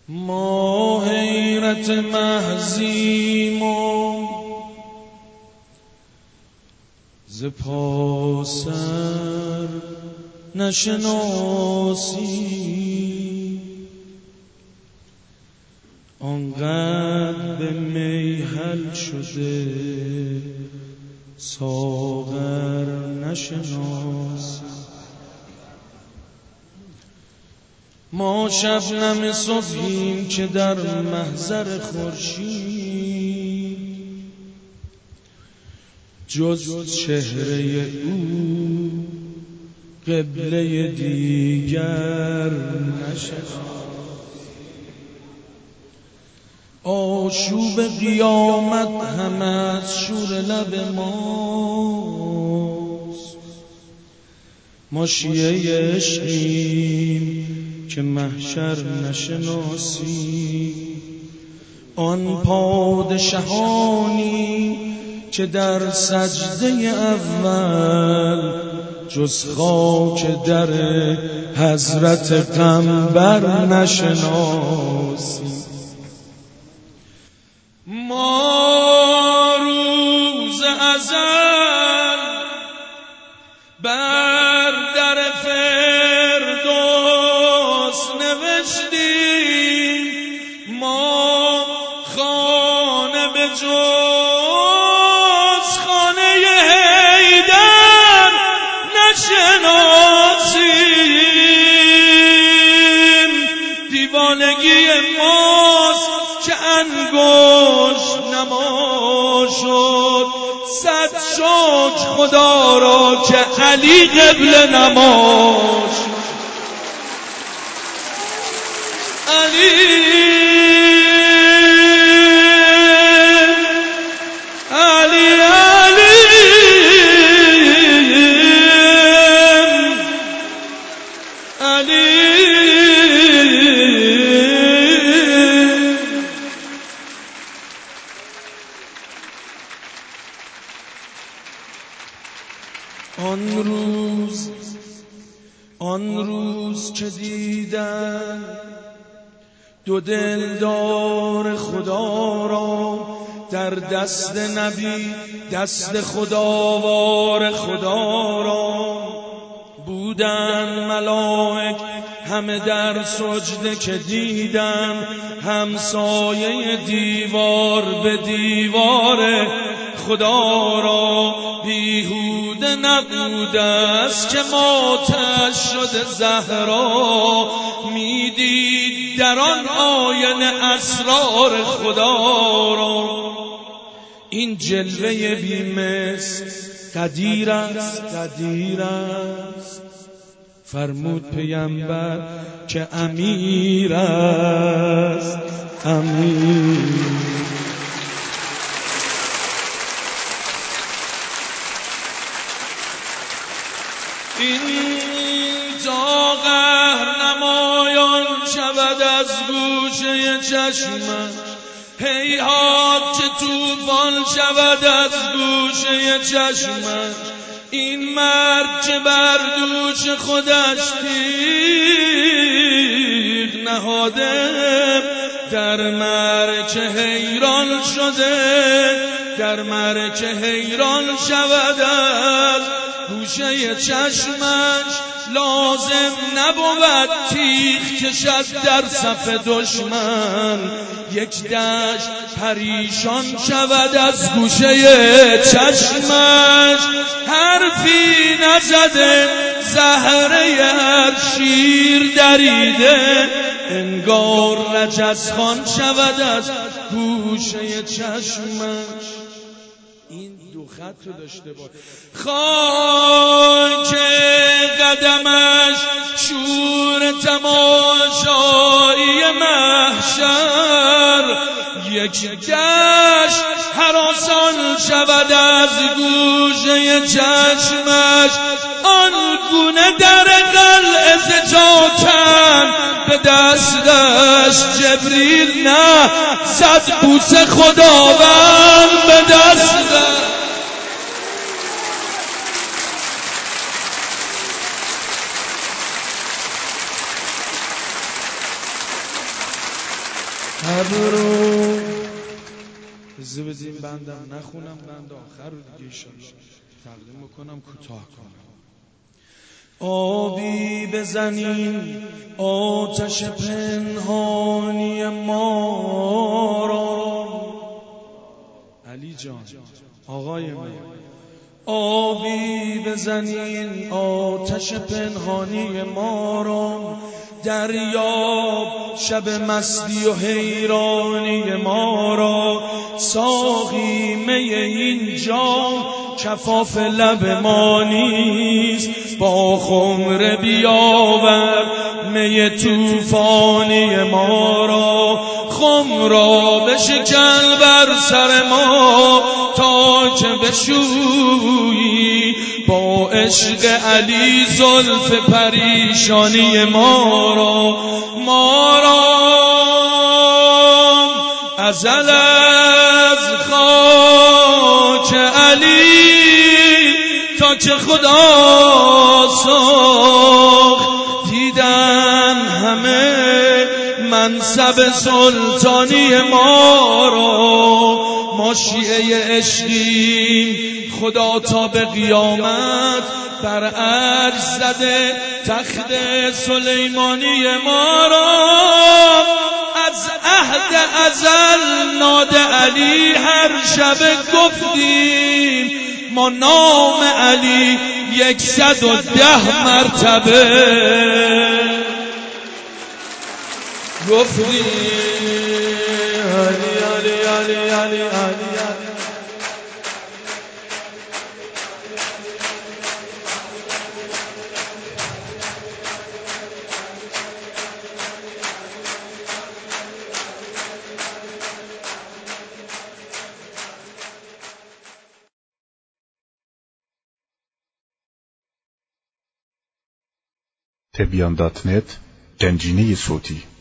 ما حیرت محضیم و ز پاسر نشناسی، آنقدر به می حل شده ساغر نشناسی. ما شبنم صبحیم که در محضر خورشید جز چهره او قبله دیگر نشناسی. آشوب قیامت همه از شور لب ماست، ما شیعه عشقیم که محشر نشناسی. آن پادشاهانی که در سجده اول جز خاک در حضرت قنبر نشناسی. ما روز ازل بر در فردوس نوشتیم، ما خانه به جز خانه حیدر نشناسیم. دیوانگی ماست که انگشت نما شد، صد شکر خدا را که علی قبله نما شد. علی علی علی علی. آن روز که دیدن دو دلدار خدا را در دست نبی، دست خداوار خدا را بودن ملائک همه در سجده که دیدن همسایه دیوار به دیوار خدا را. بیهوده نبوده است که ماتش شده زهرا، میدید در آن آینه اسرار خدا را. این جلوه بی‌مثل قدیر است، قدیر است. فرمود پیامبر که امیر است، امیر. اینجا قهرنمایان شود از گوشه چشمش، هیهات که طوفان شود از گوشه چشمش. این مرد که بر دوش خودش تیغ نهاده در معرکه حیران شده، در معرکه حیران شود از گوشه چشمش. لازم نبود تیغ کشد در صف دشمن، یک دشت پریشان شود از گوشه چشمش. حرفی نزده زهره هر شیر دریده، انگار رجزخوان شود از گوشه چشمش. این دو خط رو داشته باش. خاک قدمش شور تماشایی محشر، یک دشت هراسان شود از گوشه چشمش. آن گونه در قلعه ز جا کند به دستش جبریل، نه صد بوسه خداوند به دستش. ابرو بذار بدیم بندم نخونم، بند آخر رو دیگه ایشالله تقدیم بکنم، کوتاه کنم. آبی بزنیم آتش پنهانی ما را، علی جان آقای من، آبی بزنین آتش پنهانی ما را، دریاب شب مستی و حیرانی ما را، ساقی می این جام کفاف لب ما نیست، با خمر بیاور می توفانی ما را، خم را بشکن بر سر ما تا که بشویی با عشق علی زلف پریشانی ما را، ما را ازل از خاک علی تا که خدا ساخت، دیدن همه منصب سلطانی ما را، ما شیعه عشقیم خدا تا به قیامت بر عرش زده تخت سلیمانی ما را، از عهد ازل ناد علی هر شب گفتیم، ما نام علی 110 مرتبه گفتیم. علی علی علی علی علی تبیان.net گنجینه صوتی